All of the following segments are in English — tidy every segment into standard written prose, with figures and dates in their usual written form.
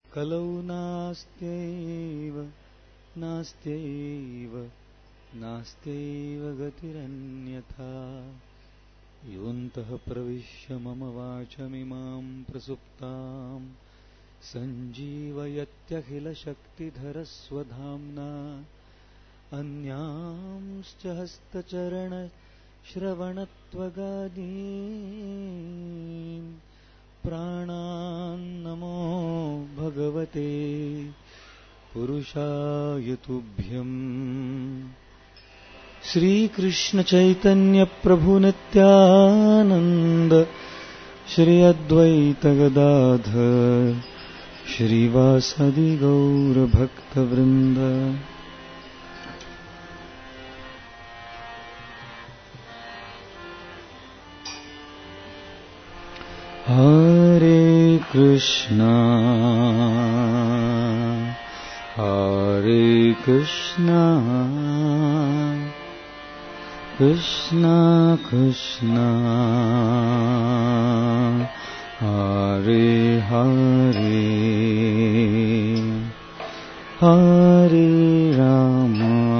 कलौ नास्त्यैव नास्त्यैव नास्त्यैव गतिरन्यथा। योऽन्तः प्रविश्य मम वाचमिमां प्रसुप्तां सञ्जीवयत्यखिलशक्तिधरस्वधाम्ना अन्यांश्च हस्तचरणश्रवणत्वगादीन् प्राणान्नमो भगवते पुरुषाय तुभ्यम्। श्रीकृष्ण चैतन्य प्रभु नित्यानंद श्री अद्वैत गदाधर श्रीवासदि गौर भक्तवृंद। हरे कृष्णा हरे कृष्णा कृष्णा कृष्णा हरे हरे हरे राम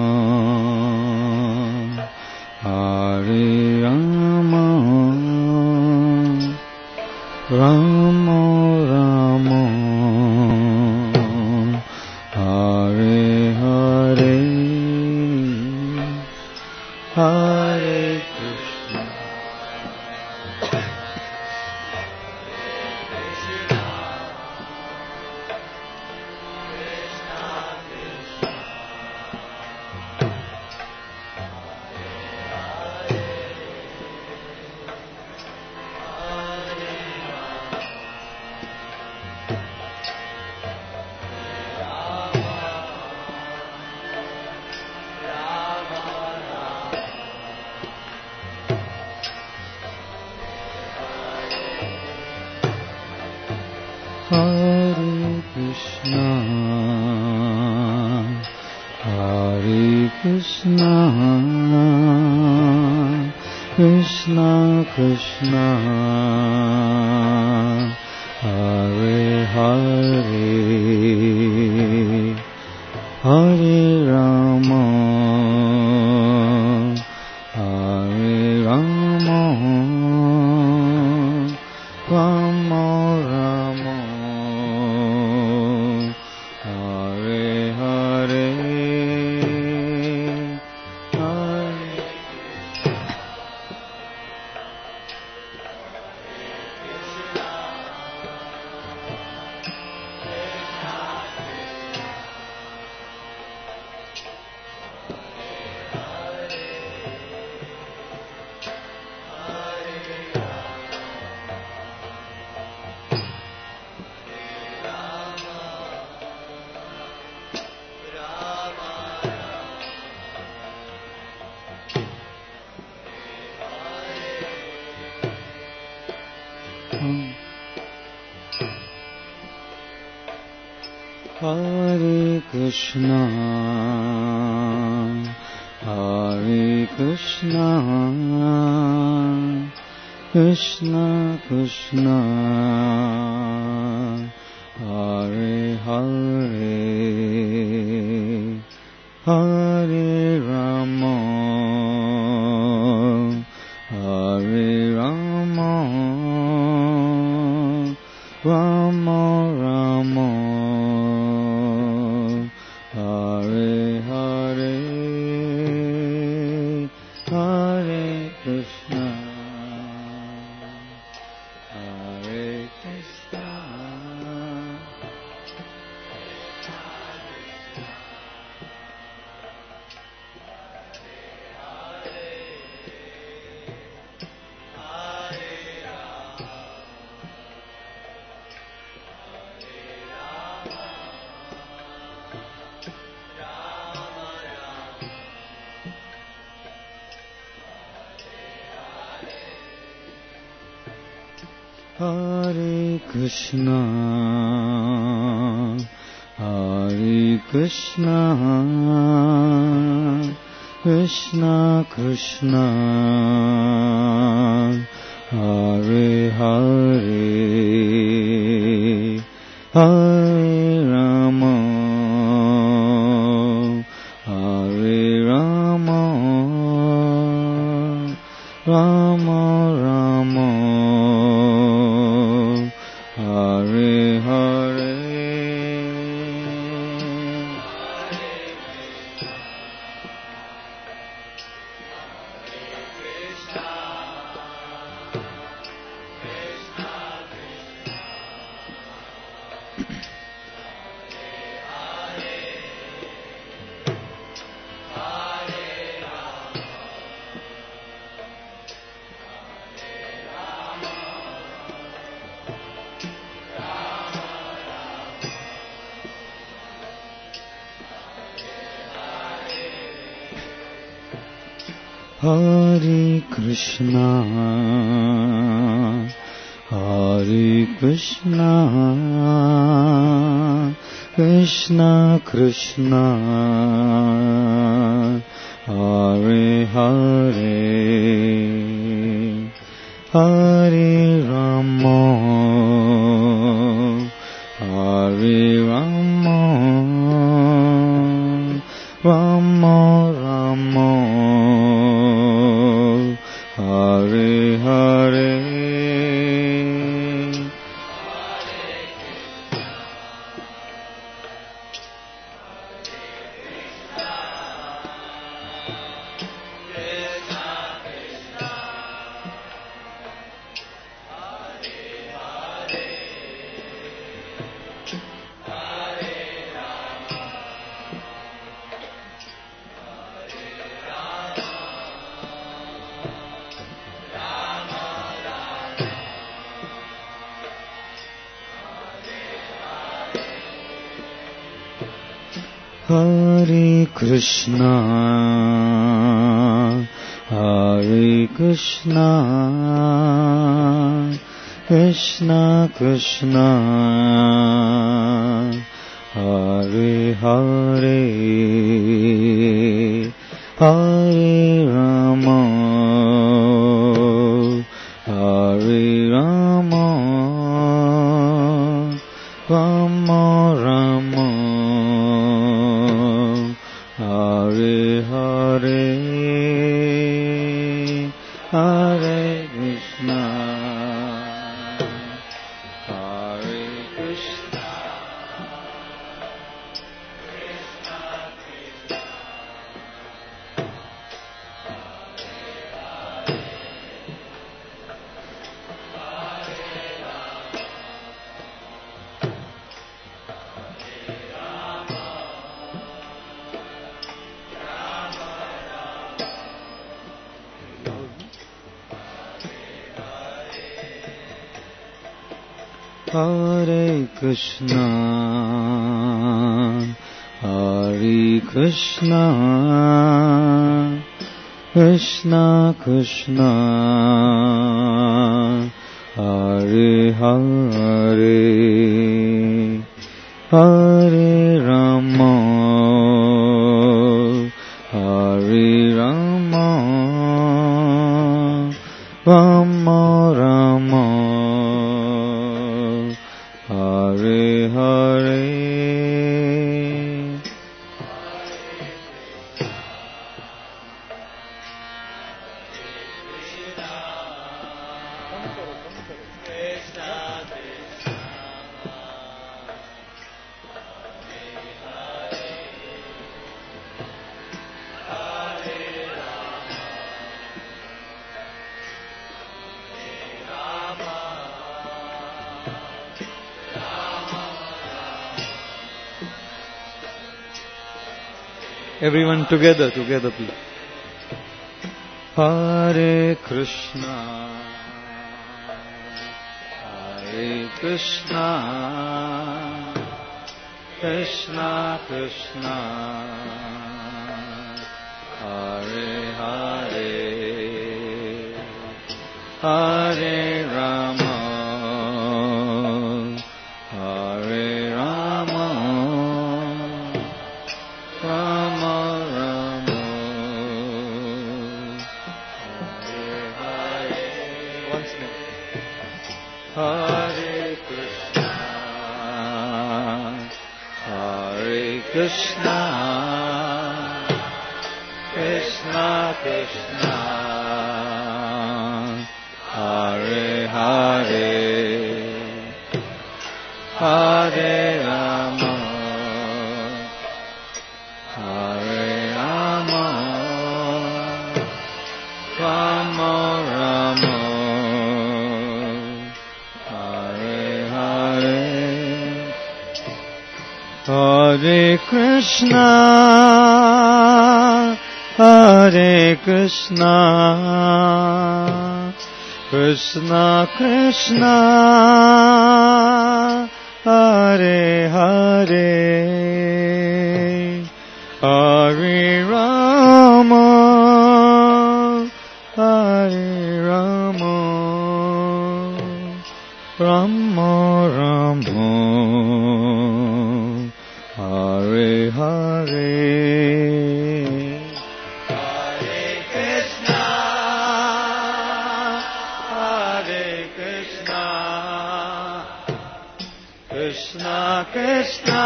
हरे राम राम राम हरे हरे हरे कृष्ण कृष्णा कृष्णा हरे हरे हरे राम हरे राम राम राम हरे हरे हरे कृष्णा कृष्णा कृष्णा हरे हरे हरे राम हरे राम राम राम हरे हरे हरे कृष्णा हरे कृष्णा हरे Krishna Krishna Krishna Hare Hare Hare Hare Krishna, Hare Krishna, Krishna Krishna, Hare Hare, Hare Rama, Hare Rama, Rama Rama, Hare Hare. Hare Krishna, Hare Krishna, Krishna Krishna, Hare Hare, Hare Rama, Hare Rama, Rama Rama, Hare Hare, Hare Krishna, Hare Krishna, Hare Krishna, Hare Krishna, Krishna Krishna, Hare Hare, Hare Rama, Hare Rama, Rama Rama, Hare Hare. Everyone together please. Hare Krishna, Hare Krishna, Krishna Krishna, Hare Hare, Hare Rama, Hare Rama, Rama Rama, Hare Hare. Once more. Hare Krishna, Hare Krishna, Krishna Krishna, Hare Hare, Hare Rama, Hare Rama, Rama Rama, Hare Hare. Hare Krishna, Hare Krishna, Krishna Krishna, Hare Hare, Hare Rama, Krishna,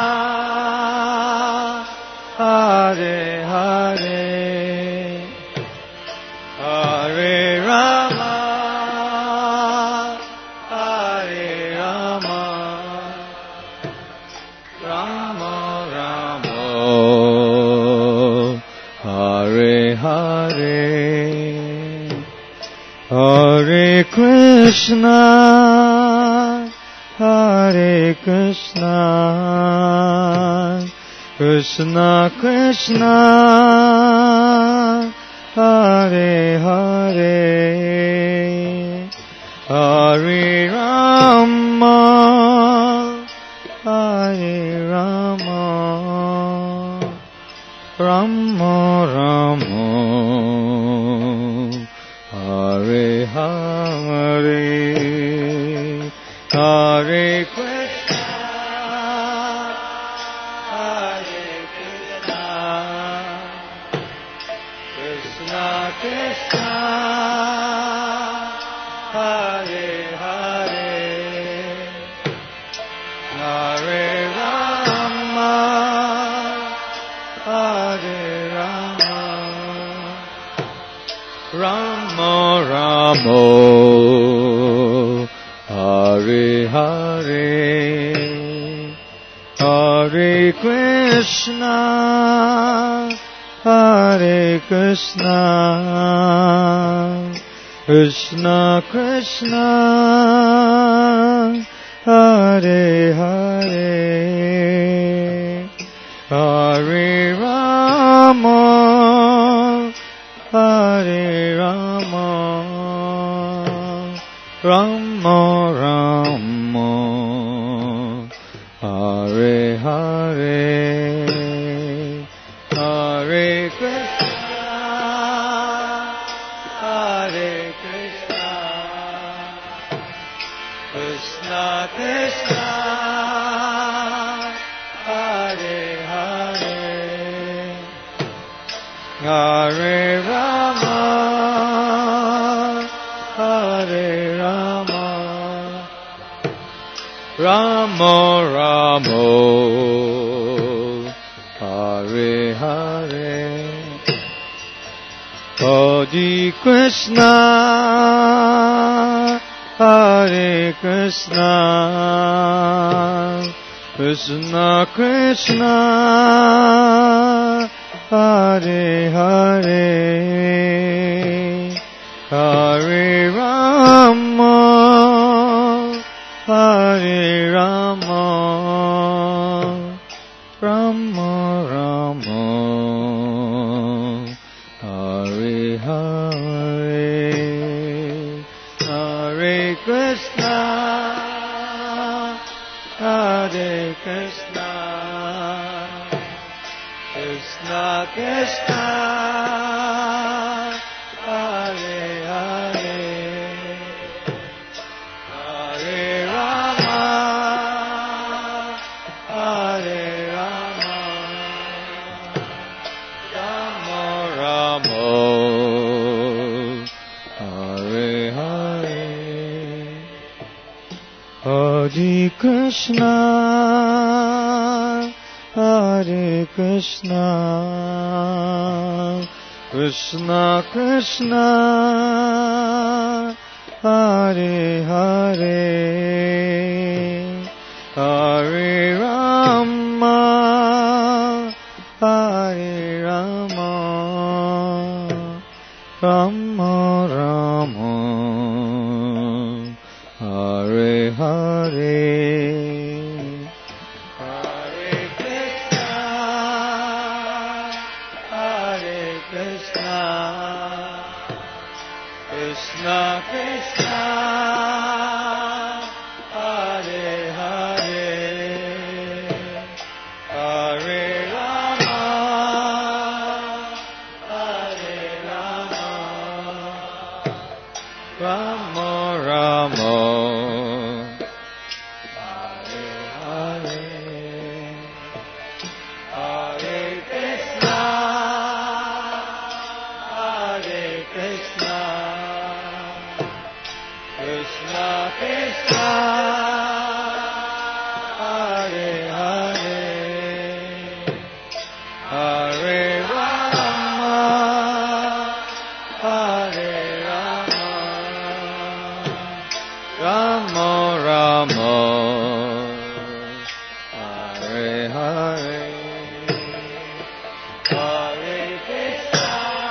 Hare Hare, Hare Rama, Hare Rama, Rama Rama, Hare Hare, Hare Krishna, Hare Krishna, Krishna Krishna, Hare Hare, Hare Rama, Hare Rama, Rama Rama, Hare Hare, Hare Krishna, Hare Krishna, Krishna Krishna, Hare Hare, Hare Rama, Hare Rama, Rama Rama, Hare Hare, Hare Krishna, Hare Krishna, Krishna Krishna, Hare Hare, Hare Rama, Hare Rama, Rama Rama, Hare Hare, Hare Krishna, Hare Krishna, Krishna Krishna, Hare Hare, Hare Rama, Hare Rama, Rama Rama, Hare Hare, Hare Krishna, Hare Krishna, Krishna Krishna, Hare Hare, Hare Rama, Hare Rama, Rama Rama, Hare Hare, Hare Krishna, Hare Krishna, Krishna Krishna, Hare Hare, Hare Rama, Hare Rama, Rama Rama, Hare Hare, Hare Krishna, Hare Krishna, Krishna Krishna, Hare Hare, Hare Rama, Hare Rama, Rama Rama, Hare Hare, Hare Krishna, Hare Krishna, Krishna Krishna, Hare Hare, Hare Rama, Hare Rama, Rama Rama, Hare Hare, Hare Krishna, Hare Krishna, Hare Hare, Hare Krishna,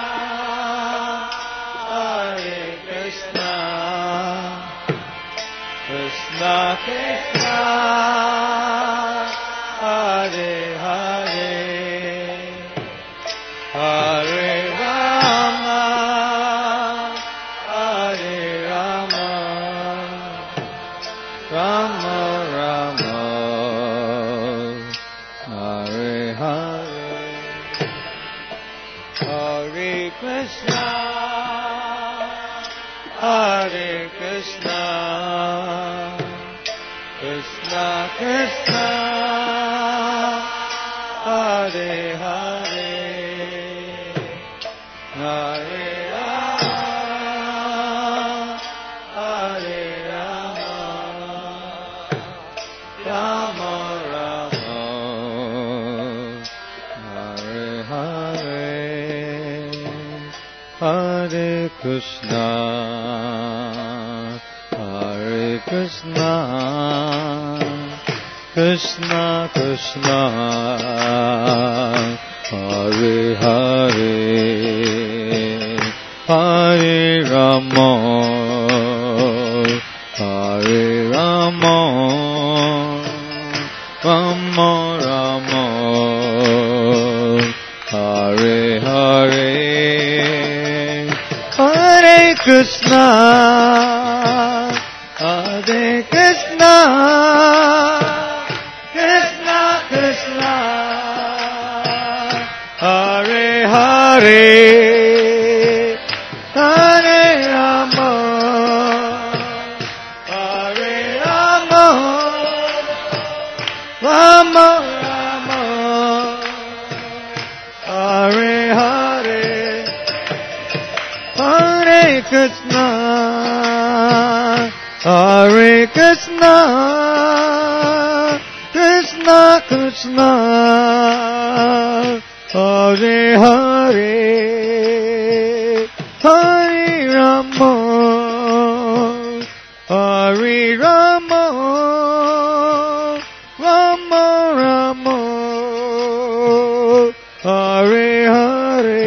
Hare Krishna, Krishna Krishna, Hare Hare, Hare Rama, Hare Rama, Rama Rama, Hare Hare, Hare Krishna, Hare Krishna, Krishna Krishna, Hare Hare, Hare Rama, Hare Rama, Rama Rama, Hare Hare, Hare Krishna, Hare Krishna, Krishna Krishna, Hare Hare, Hare Rama, Hare Rama, Rama Rama, Hare Hare, Hare Krishna, Hare Krishna, Krishna Krishna, Hare Hare, Hare Rama, Hare Rama, Rama Rama, Hare Hare, Hare Krishna, Hare Krishna, Krishna Krishna, Hare Hare, Hare Rama, Hare Rama, Rama Rama, Hare Hare.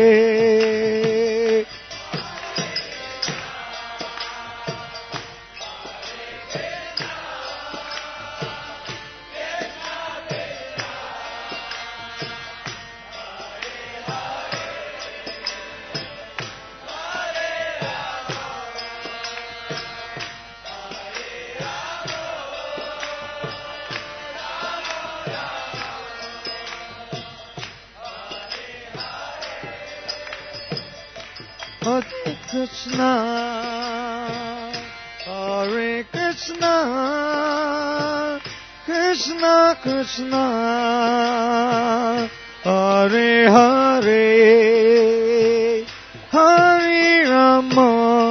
Hare Krishna, Hare Krishna, Krishna Krishna, Hare Hare, Hare Rama,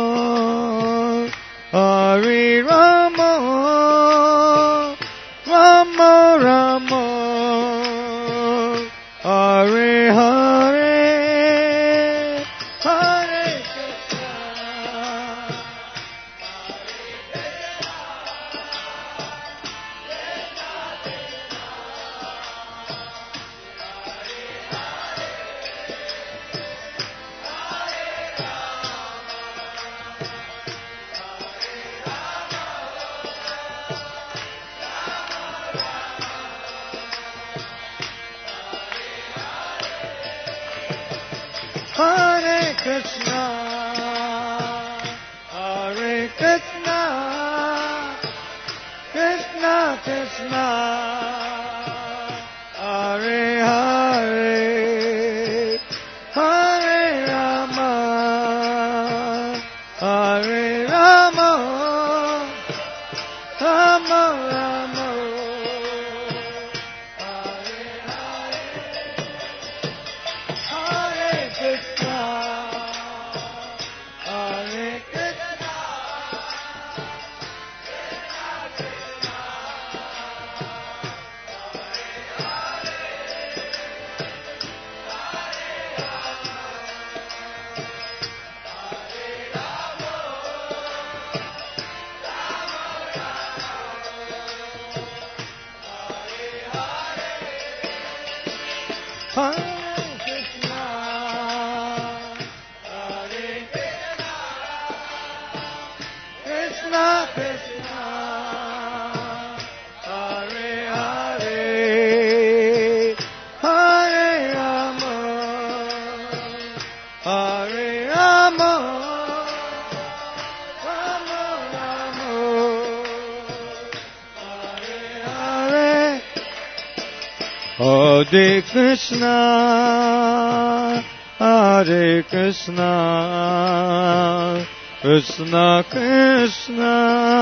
Hare Rama, Rama Rama, Hare Hare, Hare Krishna, Hare Krishna, Hare Krishna, Krishna Krishna, Hare Hare, Hare Rama, Hare Rama, Rama Rama, Hare Hare, Hare Krishna, Hare Krishna, Hare Krishna, Hare Krishna, Krishna Krishna,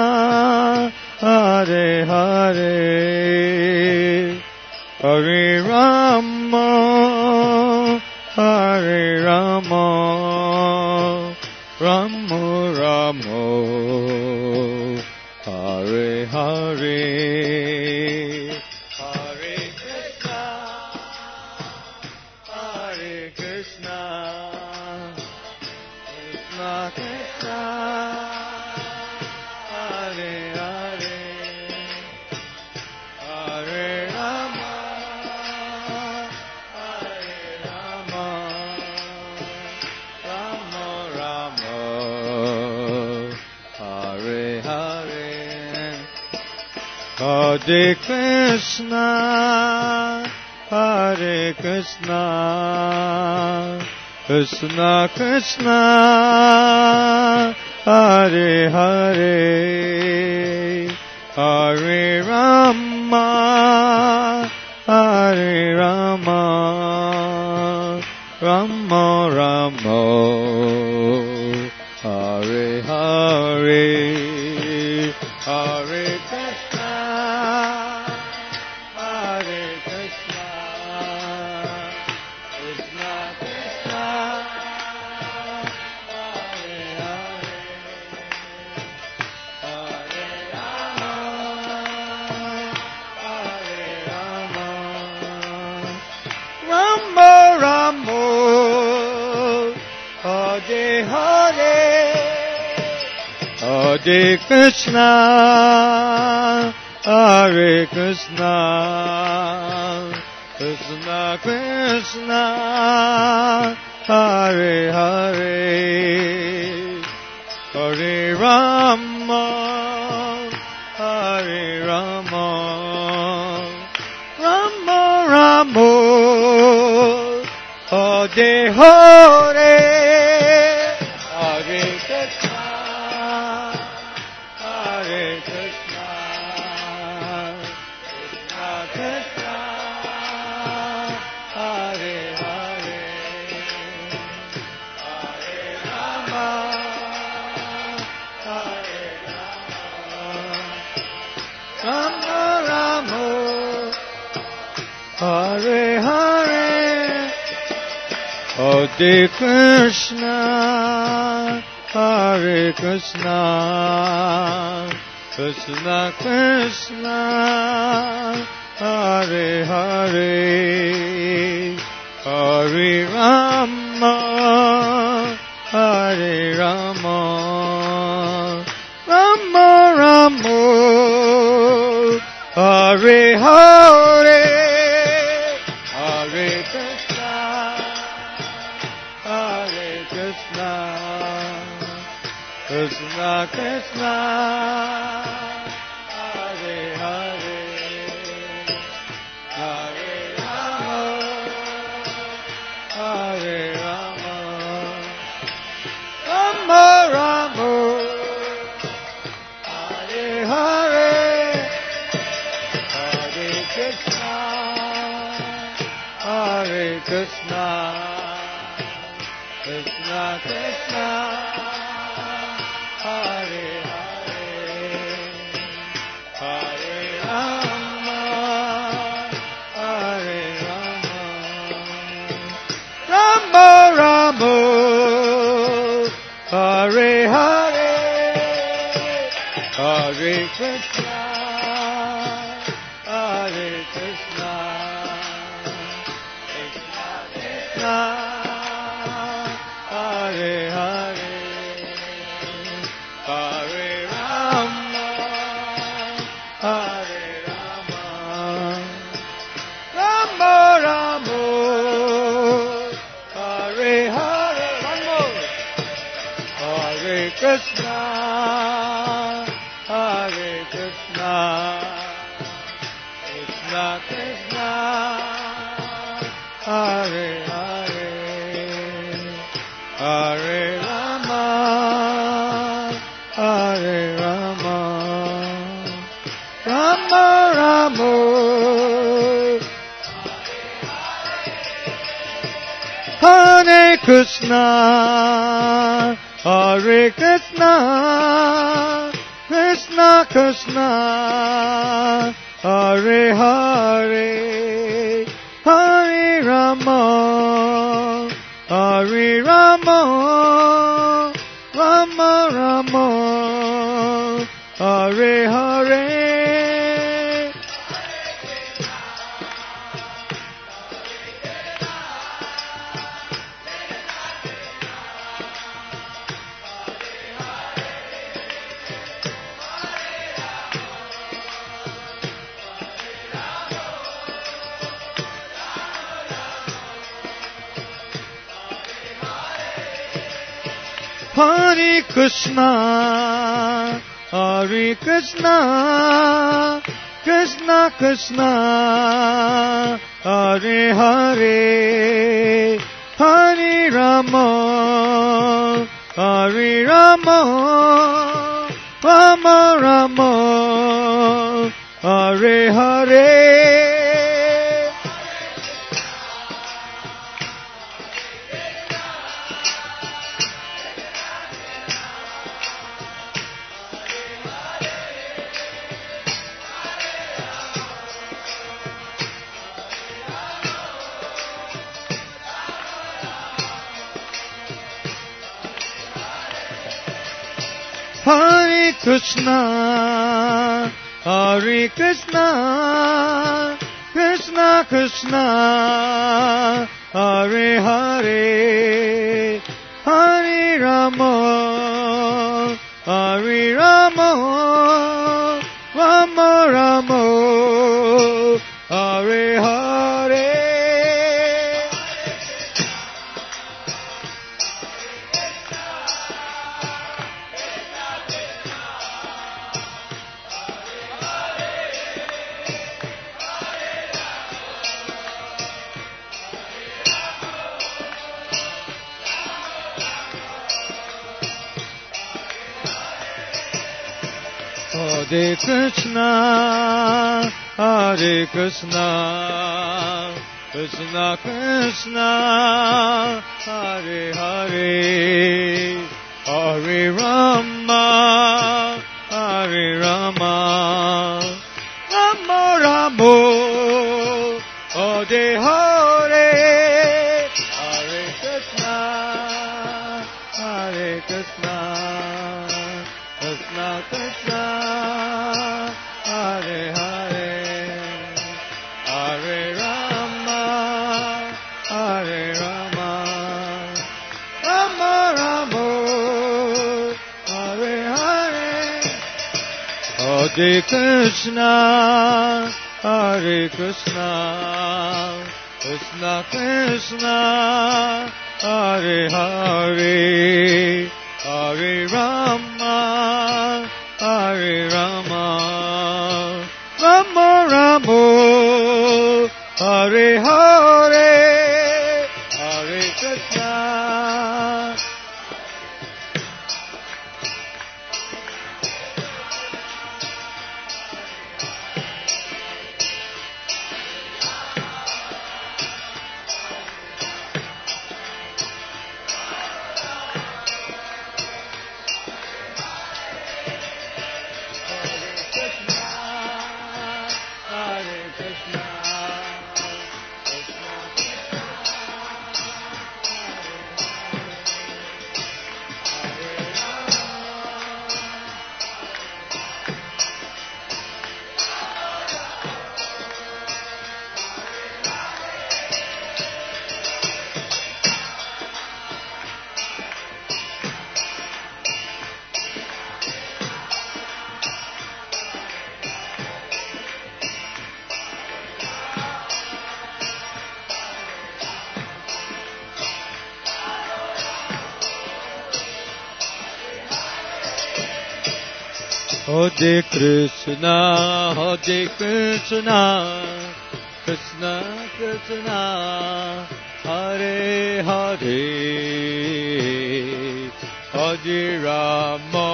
Hare Hare, Hare Rama, Hare Rama, Rama Rama, Hare Hare. Hare Krishna, Hare Krishna, Krishna Krishna, Hare Hare, Hare Rama, Hare Rama, Rama Rama, Hare Hare, Hare Krishna, Hare Krishna, Krishna Krishna, Hare Hare, Hare Rama, Hare Rama, Rama Rama, Hare Hare, Hare Krishna, Hare Krishna, Krishna Krishna, Hare Hare, Hare Rama, Hare Rama, Rama Rama, Hare Hare, Hare Krishna, Hare Krishna, Krishna Krishna, Hare Hare, Hare Rama, Hare Rama, Rama Rama, Hare Hare, Hare Krishna, Hare Krishna, Krishna Krishna, Hare Hare, Hare Rama, Hare Rama, Rama Rama, Hare Hare, Hare Krishna, Hare Krishna, Krishna Krishna, Hare Hare, Hare Rama, Hare Rama, Rama Rama, Hare Hare, Hare Krishna, Hare Krishna, Krishna Krishna, Hare Hare, Hare Rama, Hare Rama, Rama Rama, Hare Hare, Hare Krishna, Hare Krishna, Krishna Krishna, Hare Hare, Hare Rama, Hare Rama, Rama Rama, Krishna, Hare Krishna, Krishna Krishna, Hare Hare, Hare Rama, Hare Rama, Rama Rama, Hare Krishna, Hare Krishna, Krishna Krishna, Hare Hare, Hare Rama, Hare Rama, Rama Rama, Hare Hare. Hare Krishna, Hare Krishna, Krishna Krishna, Hare Hare, Hare Rama, Hare Rama, Rama Rama, Hare Hare. Hare Krishna, Hare Krishna, Krishna Krishna, Hare Hare, Hare Rama, Hare Rama, Rama Rama, Hare Hare. Hare Krishna, Hare Krishna, Krishna Krishna, Hare Hare, Hare Rama, Hare Rama, Rama Rama, Hare Hare, Hare Krishna, Hare Krishna, Krishna Krishna, Hare Hare, Hare Rama, Hare Rama, Rama Rama, Hare Hare, Hare Krishna, Hare Krishna, Krishna Krishna, Hare Hare, Hare Rama, Hare Rama, Rama Rama, Hare Hare, Hare Krishna. Hare Krishna, Krishna Hare Krishna, Krishna Krishna, Hare Hare, Hare Rama,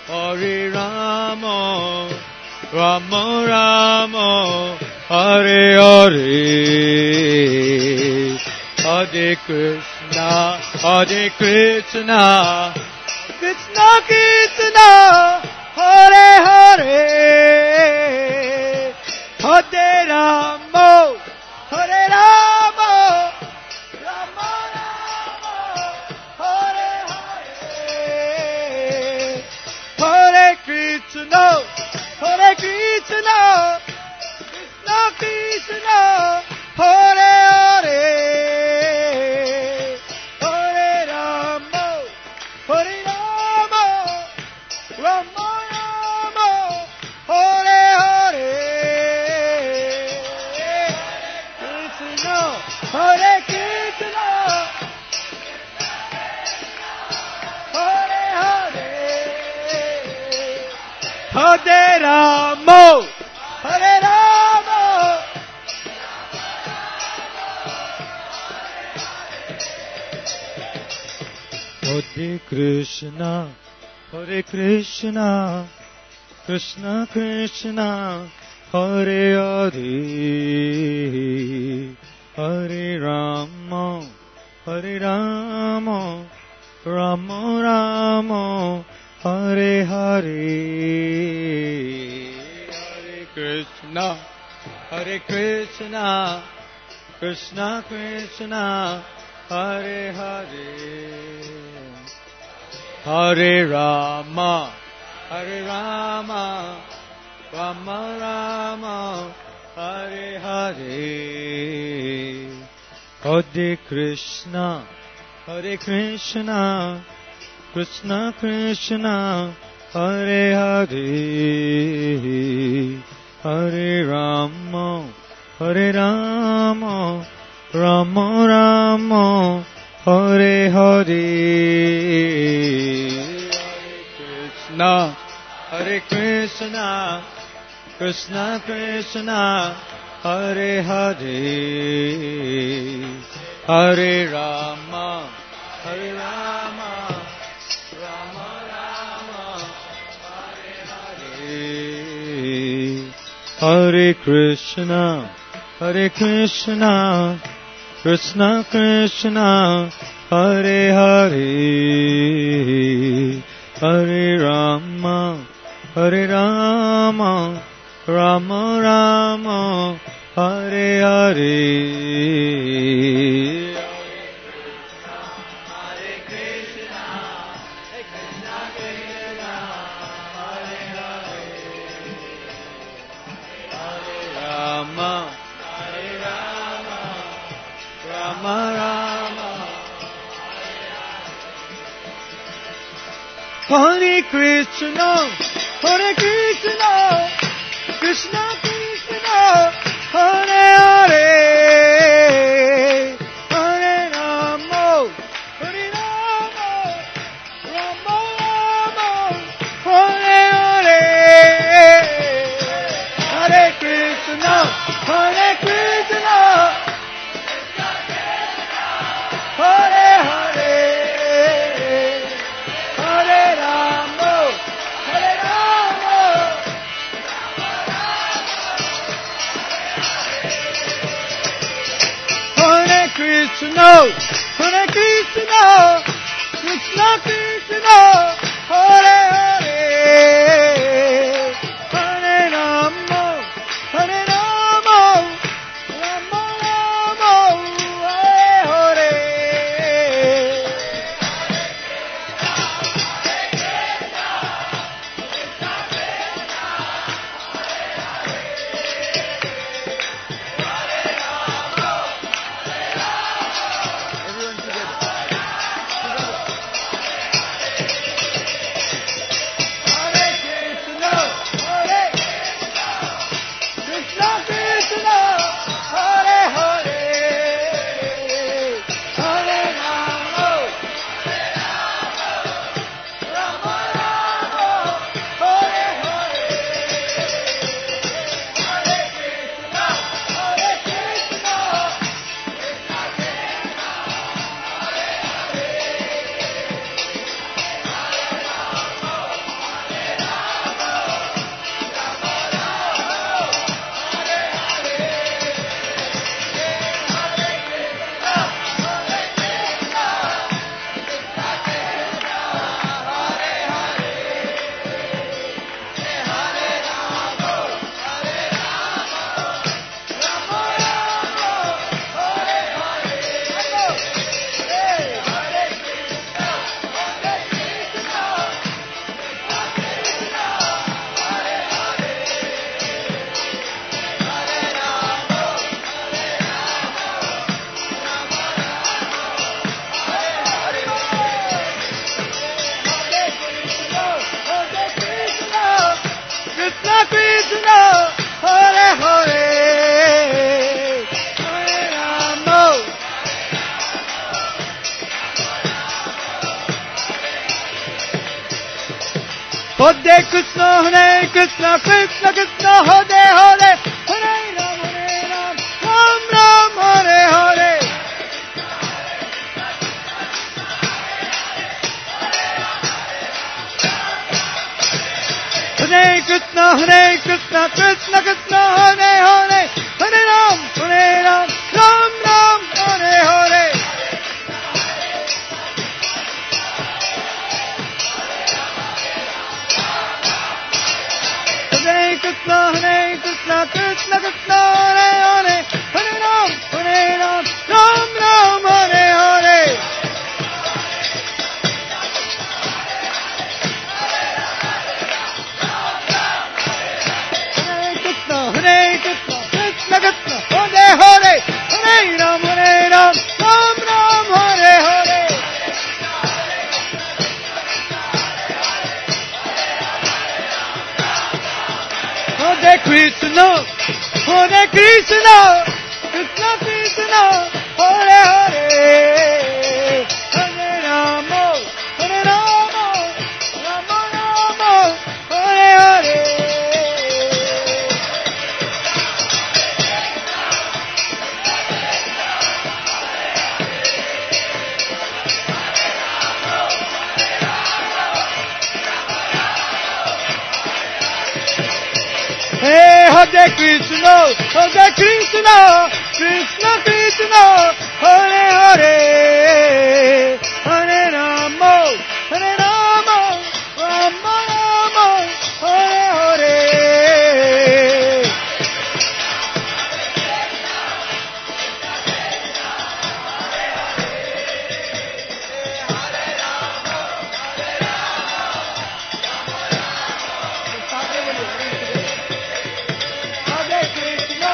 Rama Rama, Hare Hare, Hare Krishna, Krishna Krishna, Hare Hare, Hare Rama, Rama Rama, Hare Hare, Hare Krishna, Krishna Krishna, Hare Hare, Hare Rama, Rama Rama, Hare Hare, Krishna, Hare Krishna, Hare Hare, Hare Rama, Hare Krishna, Krishna Krishna, Hare Hare, Hare Rama, Rama Rama, Hare Hare, Hare Krishna, Krishna Krishna, Hare Hare, Hare Rama, Rama Rama, Hare Hare, Hare Krishna, Krishna Krishna, Hare Hare, Hare Rama, Rama Rama, Hare Hare, Hare Krishna, Krishna Krishna, Hare Hare, Hare Rama, Rama Rama, Hare Hare, Hare Krishna, Krishna Krishna, Hare Hare, Hare Rama, Rama Rama, Hare Hare, Hare Krishna, Krishna Krishna, Hare Hare, Hare Rama, Rama Rama, Hare Krishna, Krishna Krishna, Hare Hare, Hare Rama, Rama Rama, Hare Hare, Hare Krishna, Hare Hare, Hare Rama, Hare Krishna, Krishna Krishna, Hare Hare, Hare Rama, Rama Rama, Hare Hare. Everyone together. Krishna, Hare Krishna, Krishna Krishna, Hare Hare, Hare Ram, Ram Ram, Hare Hare. Hare Krishna, Krishna Krishna, Hare Hare, Hare Ram, Ram Ram, Hare Hare. Hare Krishna, Krishna Krishna, Hare Hare, Hare Ram, Ram Ram, Hare Hare. Hare Krishna, Krishna Krishna, Hare Hare, Hare Ram, Ram Ram, Hare Hare. Hare Krishna, Krishna Krishna, Hare Hare, Hare Rama, Rama Rama, Hare Hare. Hey, Hare Krishna, Krishna Krishna, Hare Hare, Hare Rama, Rama Rama, Hare Hare. Hare Krishna.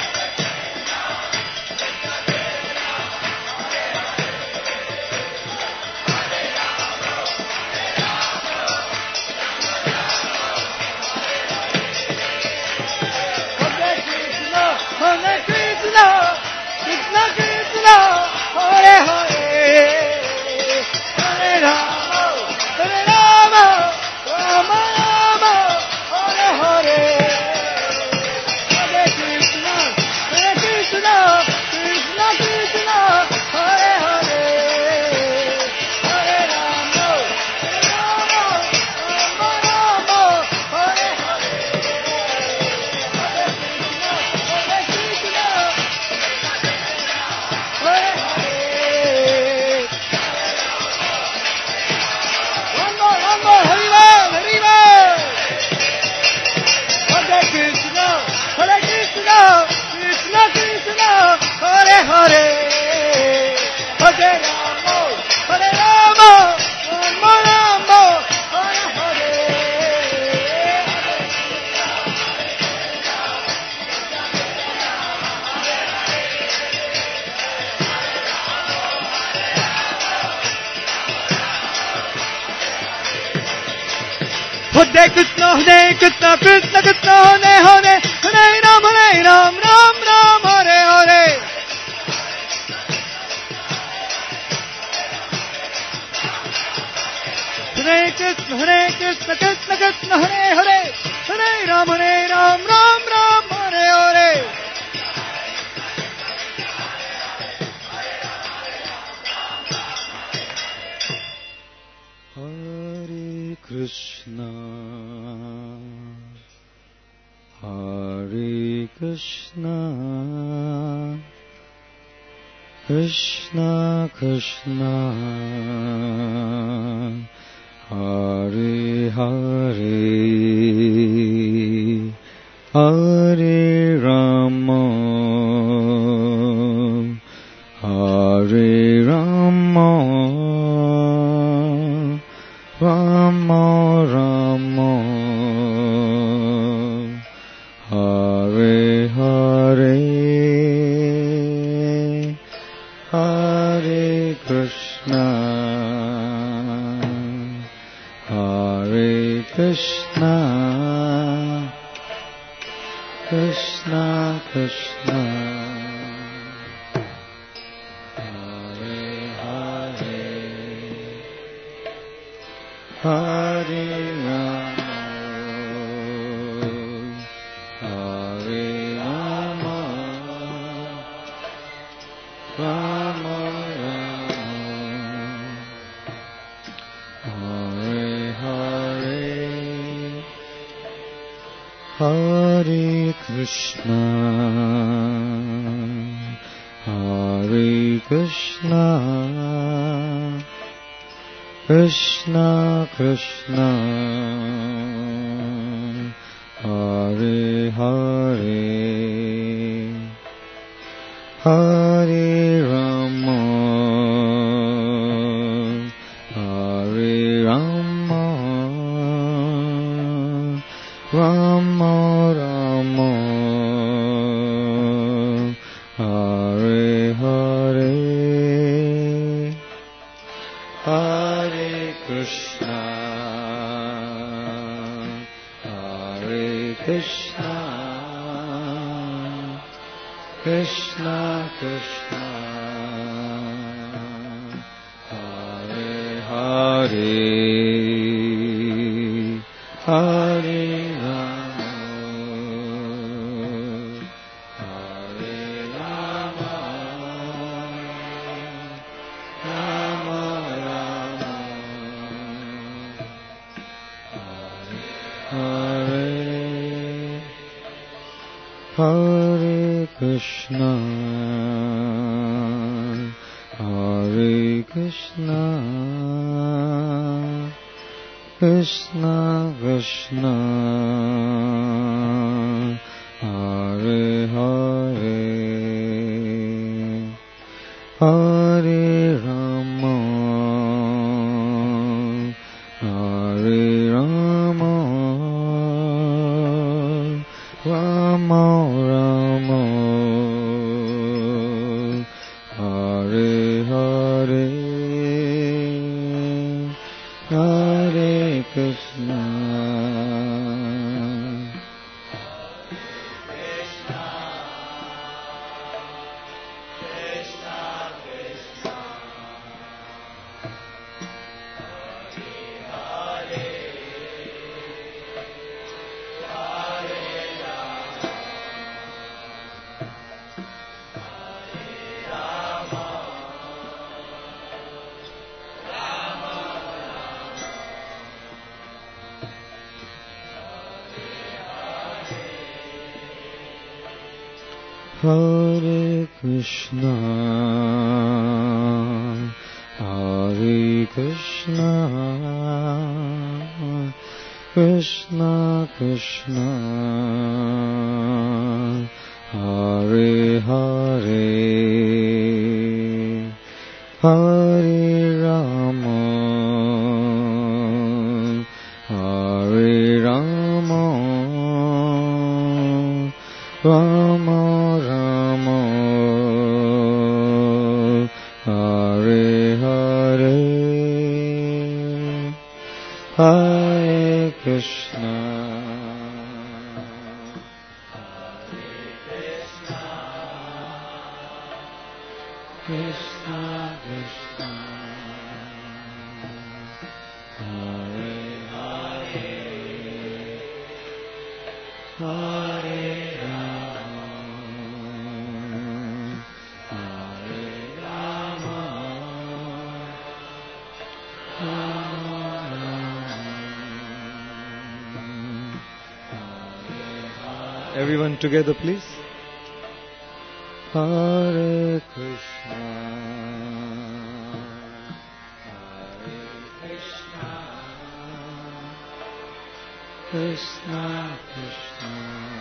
Hare Krishna, Krishna Krishna, Hare Hare, Hare Rama, Rama Rama, Hare Hare. Hare Krishna, Krishna Krishna, Hare Hare, Hare Rama, Rama Rama, Hare Hare. One more, Hare Krishna, Krishna Krishna, Hare Hare, Hare Rama, Rama Rama, Hare Hare. Hare Krishna, Krishna Krishna, Hare Hare, Hare Ram, Ram Ram, Hare Hare. Hare Krishna, Krishna Krishna, Hare Hare, Hare Ram, Ram Ram, Hare Hare. Hare Krishna, Krishna Krishna, Hare Hare, Hare Rama, Hare Rama, Rama Rama, Hare Hare, Hare Krishna, Hare Krishna, Krishna Krishna, Hare Hare, Hare Rama, Rama Rama, Hare Hare, Hare Krishna, Hare Krishna, Krishna Krishna, Hare Hare, Hare Rama, Hare Rama, Rama Rama, Hare Hare, Hare Krishna, Hare Krishna, Krishna Krishna, Hare Hare, Hare Rama, Hare Rama, Rama Rama, Hare Hare Krishna, Hare Krishna, Krishna Krishna, Hare Hare, Hare Rama, Hare Rama, Rama Rama, Hare Hare, Hare Krishna, Hare Krishna, Hare Krishna, Krishna Krishna, Hare Hare, Hare Rama, Hare Rama, Rama Rama, Hare Hare, Hare Krishna, Krishna Krishna, Hare Hare, Hare Rama, Hare Rama, Rama Rama. Everyone together, please. Hare Krishna, Hare Krishna, Krishna Krishna,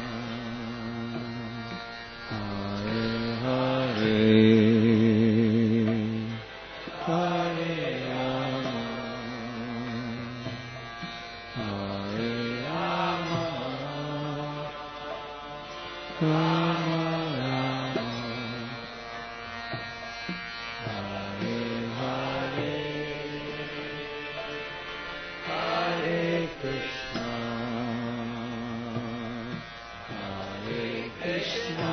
Hare Hare, Hare Rama, Hare Rama, Rama Rama, Hare Hare, Hare Krishna, Hare Krishna,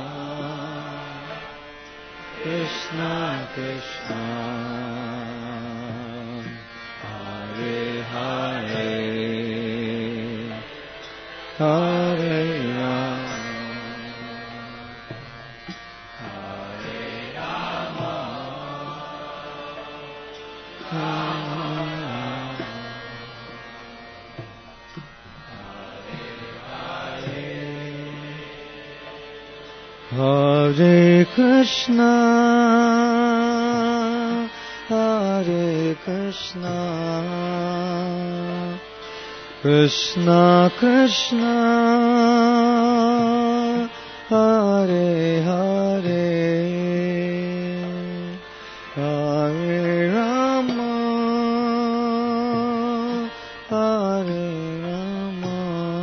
Krishna Krishna, Hare Hare, Hare Rama, Hare Rama, Hare Krishna, Hare Krishna, Krishna Krishna, Hare Hare, Hare Rama, Hare Rama,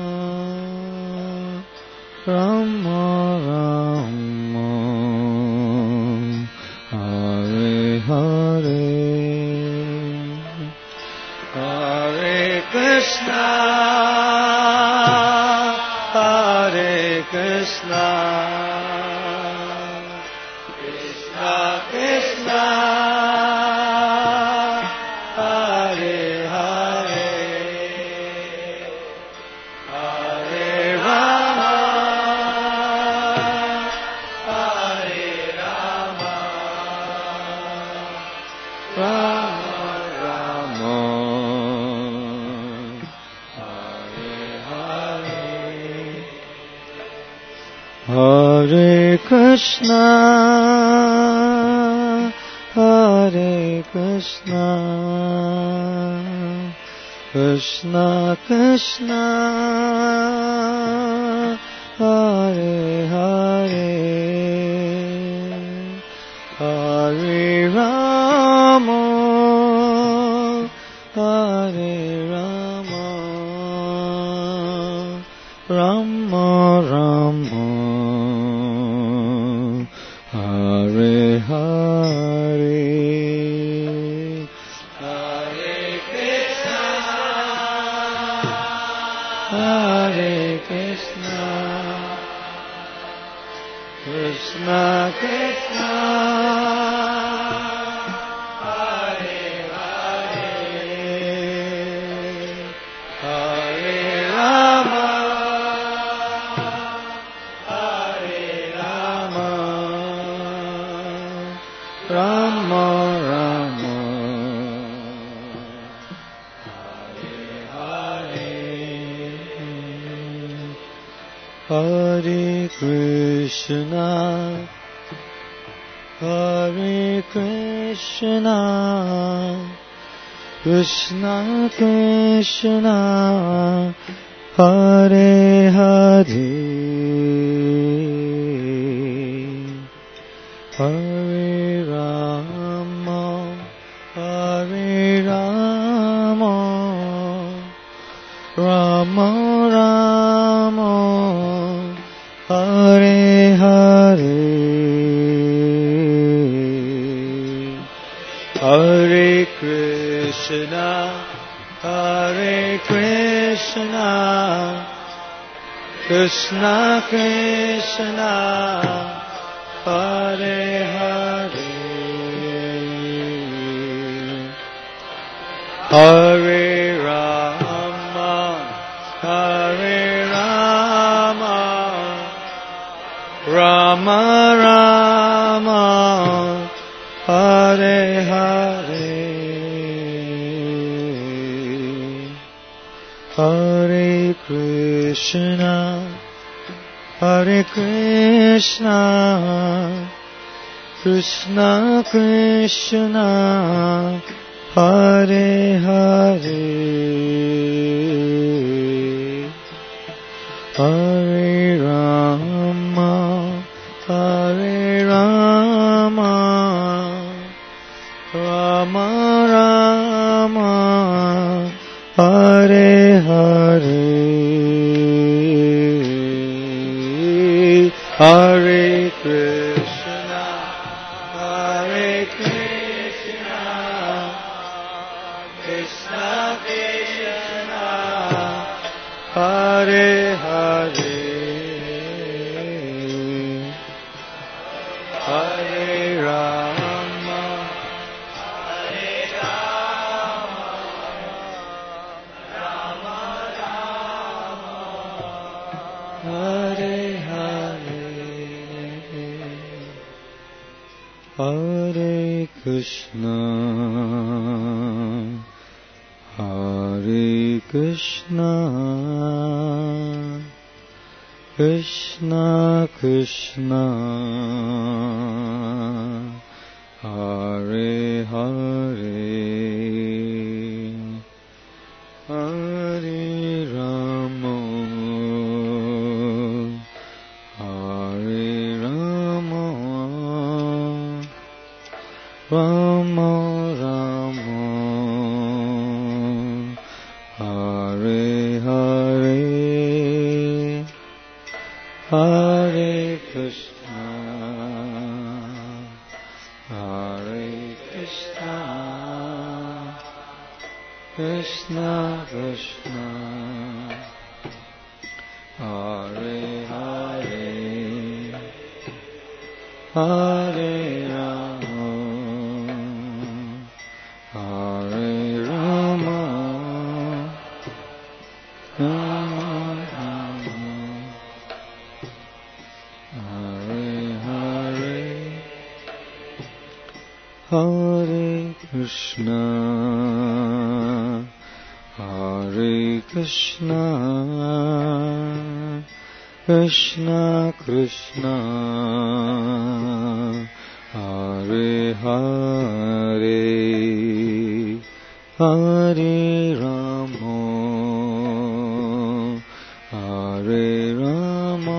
Rama Rama, Hare Hare, Hare Krishna, Hare Krishna, Krishna Krishna, Hare Hare, Hare Rama, Hare Rama, Rama Rama, Hare Hare, Hare Krishna, Hare Krishna, Krishna Krishna, Hare Hare, Hare Rama, Hare Rama, Rama Rama, Hare Hare, Hare Krishna, Hare Krishna, Krishna Krishna, Hare Hare, Hare Rama, Hare Rama, Rama Rama, Hare Hare, Hare Krishna, Hare Krishna, Krishna Krishna, Hare Hare, Hare Rama, Hare Rama, Rama Rama, Hare Hare, Hare Krishna, Hare Krishna, Krishna Krishna, Hare Hare, Hare Rama, Hare Rama, Rama Rama, Hare Hare, Hare Krishna, Hare Krishna, Krishna Krishna, Hare Hare, Hare Rama, Hare Rama, Rama Rama, Hare Hare, Hare Krishna, Hare Krishna, Krishna Krishna, Hare Hare, Hare Rama, Hare Rama, Rama Rama, Hare Hare. Hare Krishna, Hare Krishna, Krishna Krishna, Hare Hare, Hare Rama, Hare Rama, Rama Rama, Hare Hare, Hare Krishna, Hare Krishna, Krishna Krishna, Hare Hare, Hare Rama, Hare Rama, Rama Rama, Hare Hare, Hare Krishna, Hare Krishna, Krishna Krishna, Hare Hare, Hare Rama, Hare Rama,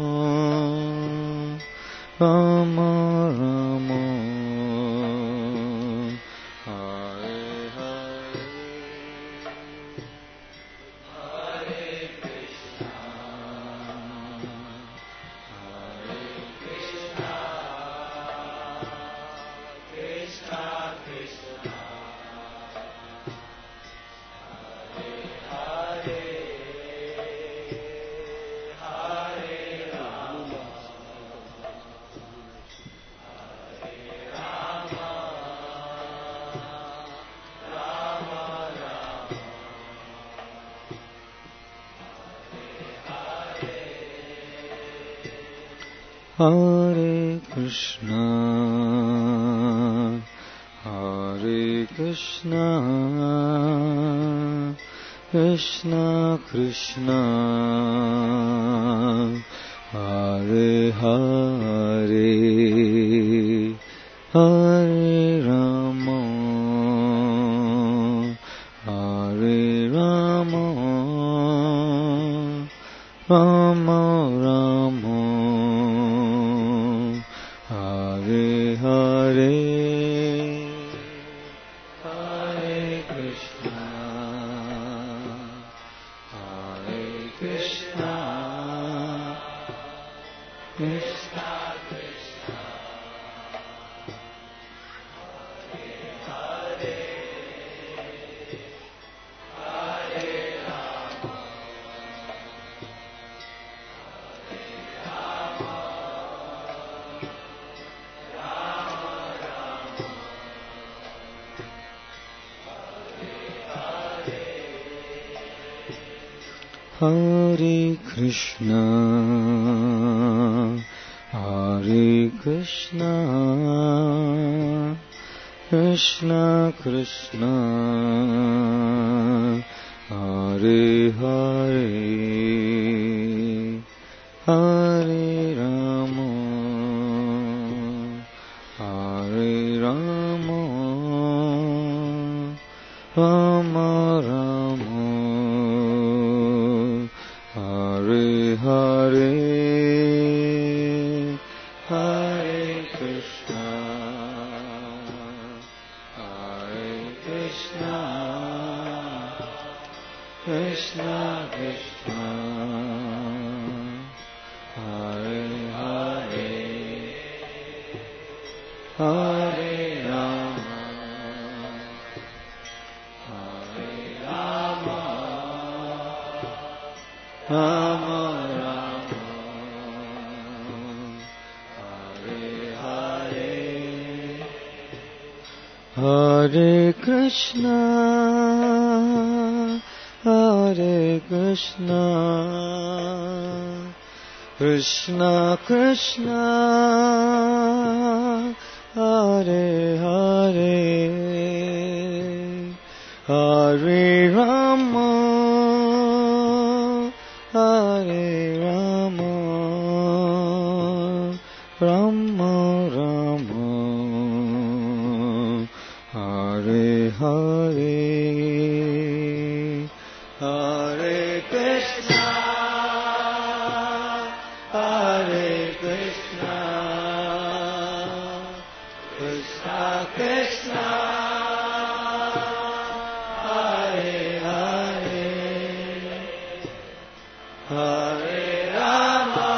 Rama Rama, Hare Hare, Hare Krishna, Hare Krishna, Krishna Krishna, Hare Hare, Hare Rama, Hare Rama, Rama Rama, Hare Krishna, Hare Krishna, Krishna Krishna, Hare Hare, Hare Rama, Hare Rama, Rama Rama, Hare Hare, Hare Krishna, Hare Krishna, Krishna Krishna, Hare Hare, Hare Rama, Hare Krishna, Hare Krishna, Krishna Krishna, Hare Hare, Hare Rama, Hare Rama, Rama Rama, Hare Hare, Hare Krishna, Hare Krishna, Krishna Krishna, Hare Hare, Hare Rama, Hare Rama, Rama Rama, Hare Hare, Hare Krishna, Hare Krishna, Krishna Krishna, Hare Hare Rama, Hare Rama, Rama Rama, Hare Hare, Hare Krishna, Hare Krishna, Krishna Krishna, Hare Hare, Hare Rama,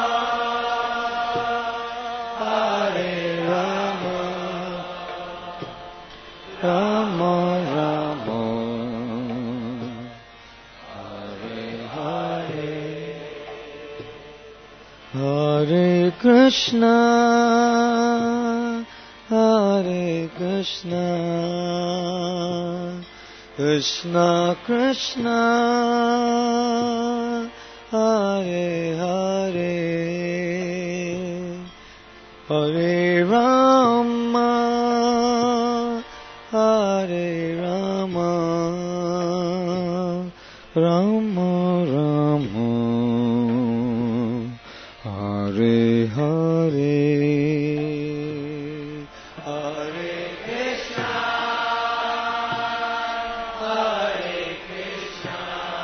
Hare Rama, Rama Rama, Hare Hare, Hare Krishna, Hare Krishna, Krishna Krishna, Hare Hare, Hare Rama, Hare Rama, Rama Rama, Hare Hare, Hare Krishna, Hare Krishna,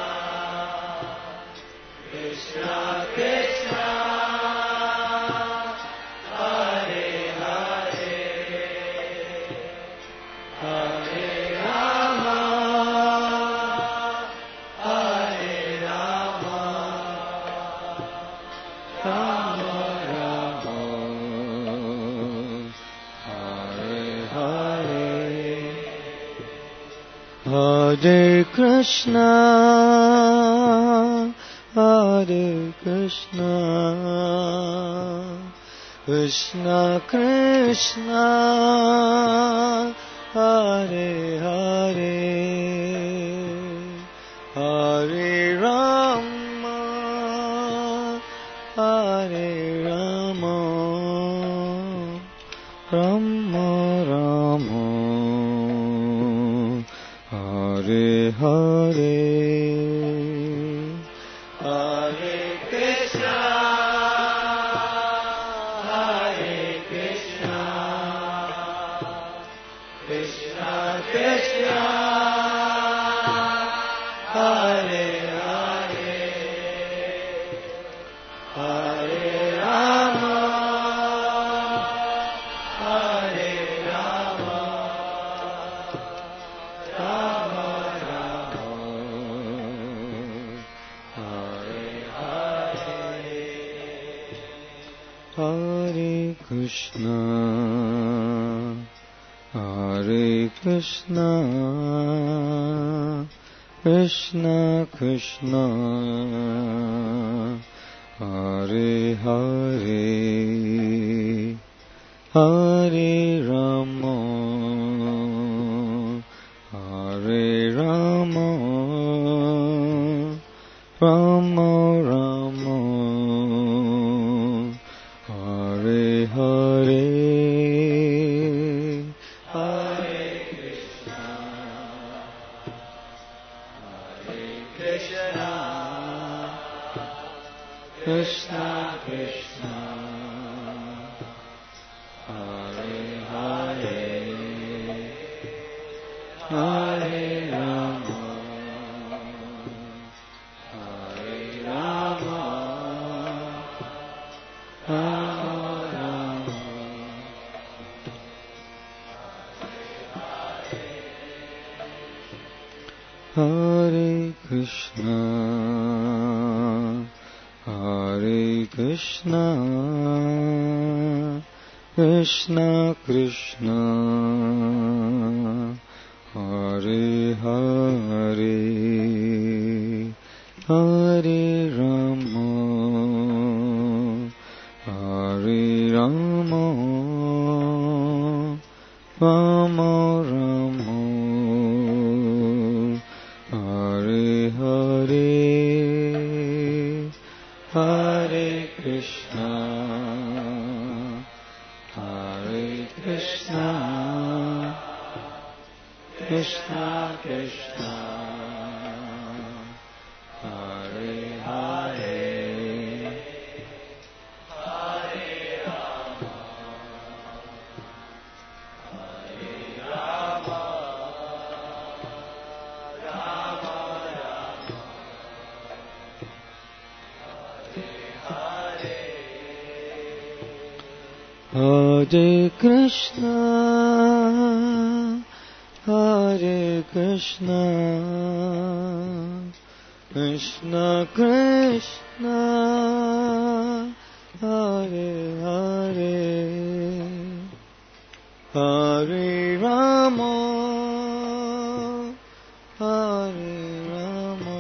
Krishna Krishna, Hare Hare, Hare Rama, Hare Rama, Rama Rama, Hare Hare, Hare Krishna, Hare Krishna, Krishna Krishna, Hare Hare, Hare Rama, Hare Rama, Rama Rama, Hare Hare, Hare Krishna, Hare Krishna, Krishna Krishna, Hare Hare, Hare Rama, Hare Rama, Rama Rama, Hare Hare, Hare Krishna, Hare Krishna, Krishna Krishna, Hare Hare, Hare Rama, Hare Rama, Rama Rama, Hare Hare, Hare Krishna, Hare Krishna, Krishna Krishna, Hare Hare, Hare Rama, Hare Rama, Rama Rama, Hare Krishna, Hare Krishna, Krishna Krishna, Hare Hare, Hare Rama, Hare Rama, Rama Rama, Hare Hare, Hare Krishna, Hare Krishna, Krishna Krishna Hare Hare Hare Rama Hare Rama Rama Rama Hare Hare Hare Krishna Hare Krishna Krishna Krishna Hare Hare Hare Rama Hare Rama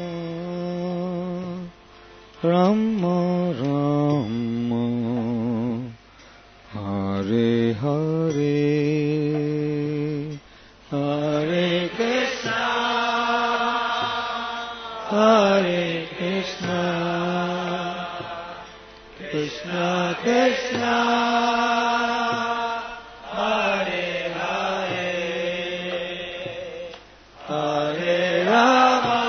Rama Rama Hare Hare Hare Krishna Hare Krishna Krishna Krishna Hare Hare Hare Rama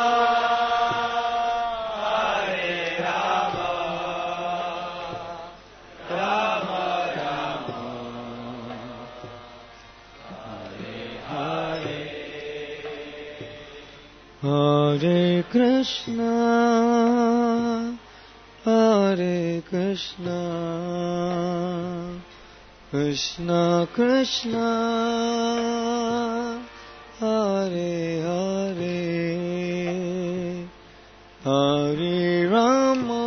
Hare Rama Rama Rama Hare Hare Hare Krishna Hare Krishna Krishna Krishna Hare Hare Hare Rama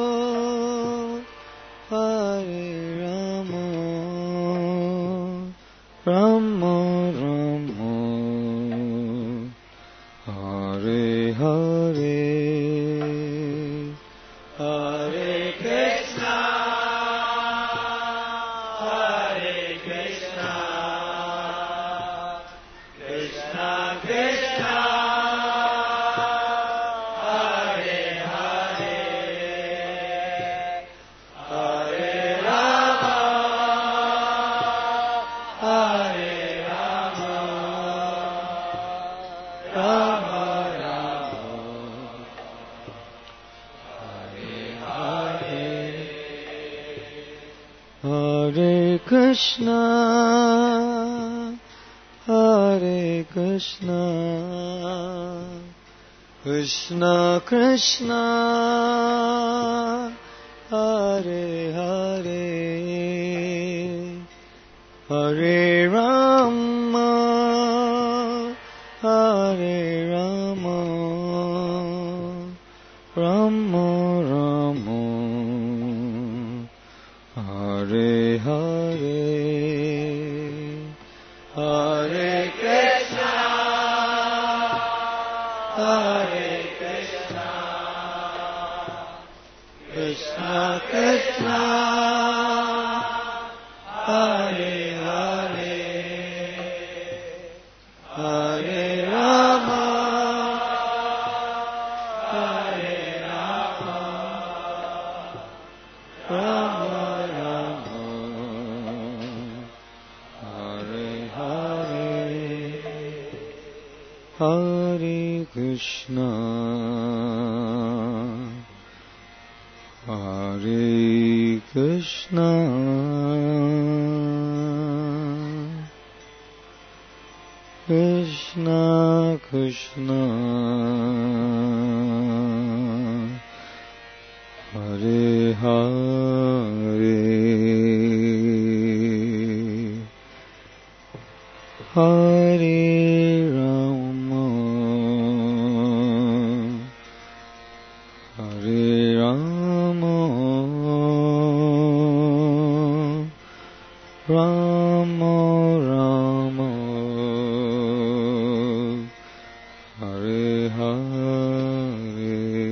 Hare Rama Rama Rama Hare Hare Hare Krishna Hare Krishna Krishna Krishna Hare Hare Hare Rama Hare Rama Rama Rama Hare Hare Hare Krishna Hare Krishna Krishna Krishna Hare Hare Hare Rama Hare Rama Rama Rama Hare Hare Hare Krishna Hare Krishna Krishna Krishna Hare Hare Hare Rama Hare Rama Rama Rama Hare Hare Hare Krishna Hare Krishna Krishna Krishna Hare Hare Hare Rama Hare Rama Rama Rama Hare Hare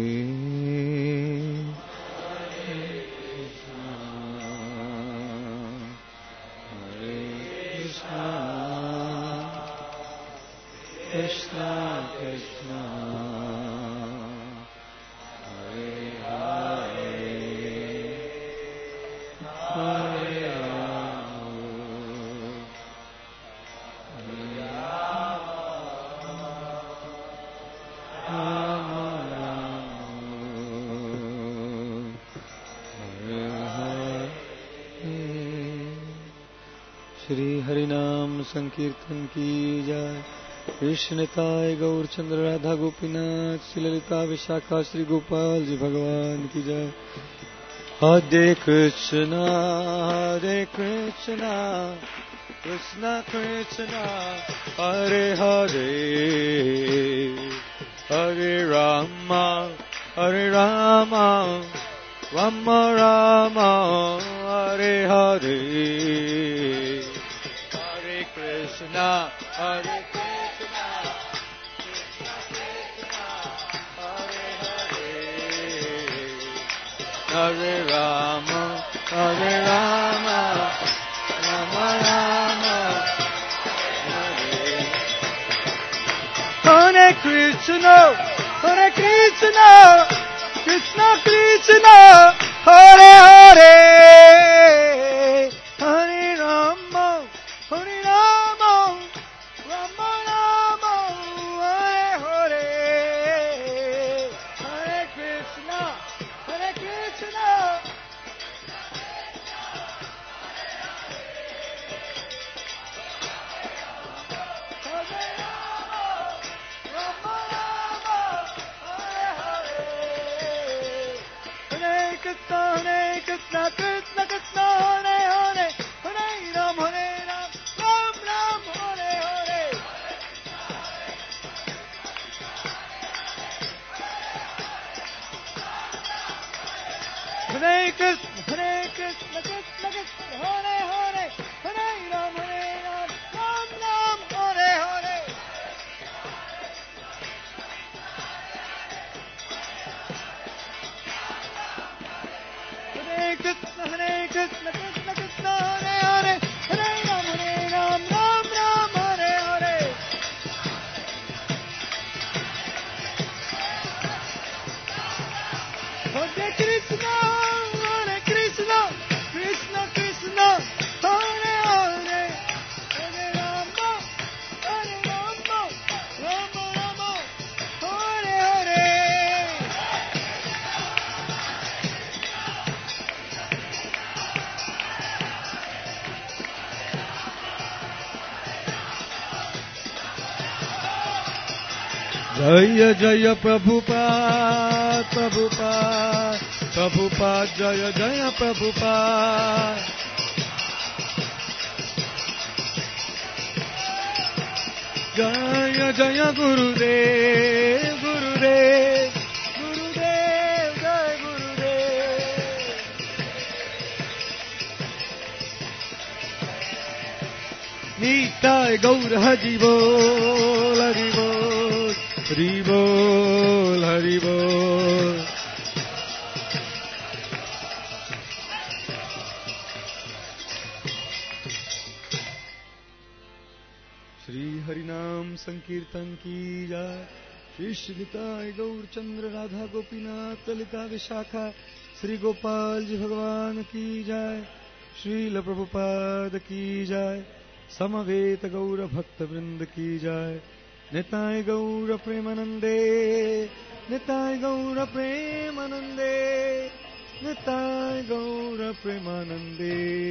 Krishna Krishna Hare Hare Hare Rama Shri हरिनाम संकीर्तन की जय। कृष्ण निताय गौरचंद्र राधा गोपीनाथ श्री ललिता विशाखा श्री गोपाल जी भगवान की जय। हरे कृष्णा कृष्ण कृष्ण हरे हरे, हरे राम राम राम हरे हरे, हरे कृष्णा हरे कृष्णा हरे हरे, हरे राम राम राम हरे हरे, कृष्णा कृष्णा कृष्ण हरे हरे, हरे राम राम राम हरे हरे, हरे Krishna Hare Krishna Krishna Krishna Hare Hare, Hare Ram Ram Ram Hare Hare, Hare Krishna Krishna Krishna Hare Hare, Hare Ram Ram Ram Hare Hare, Hare Krishna Krishna Krishna Hare Hare, Hare Ram Ram Ram Hare Hare, Hare Krishna Krishna Krishna Hare Hare, Hare Ram Ram Hare Hare, जय जय प्रभुपाद प्रभुपाद प्रभुपाद जय जय प्रभुपाद, जय जय गुरुदेव गुरुदेव गुरुदेव जय गुरुदेव, निताय गौर हरि बोल हरि बोल हरि बोल हरि बोल। श्री हरिनाम संकीर्तन की जय। श्री श्रीताय गौरचंद्र राधा गोपीनाथ ललिता विशाखा श्री गोपाल जी भगवान की जय। श्रील प्रभुपाद की जय। समवेत गौर भक्त वृंद की जय। निताय गौर प्रेमानंदे, निताय गौर प्रेमानंदे, निताय गौर प्रेमानंदे।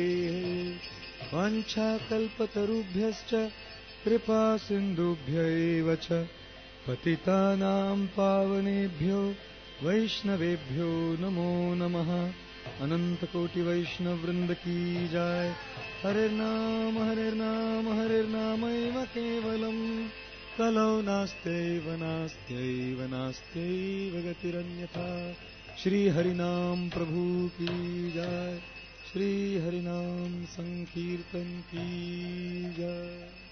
वाञ्छाकल्पतरुभ्यश्च कृपा सिन्धुभ्यैव च पतितानां पावनेभ्यो वैष्णवेभ्यो नमो नमः। अनंत कोटि वैष्णव वृंद की जय। हरे नाम एव केवलम, कलौ नास्त्यैव नास्त्यैव नास्त्यैव गतिरन्यथा। श्री हरिनाम प्रभु की जय। श्री हरिनाम संकीर्तन की जय।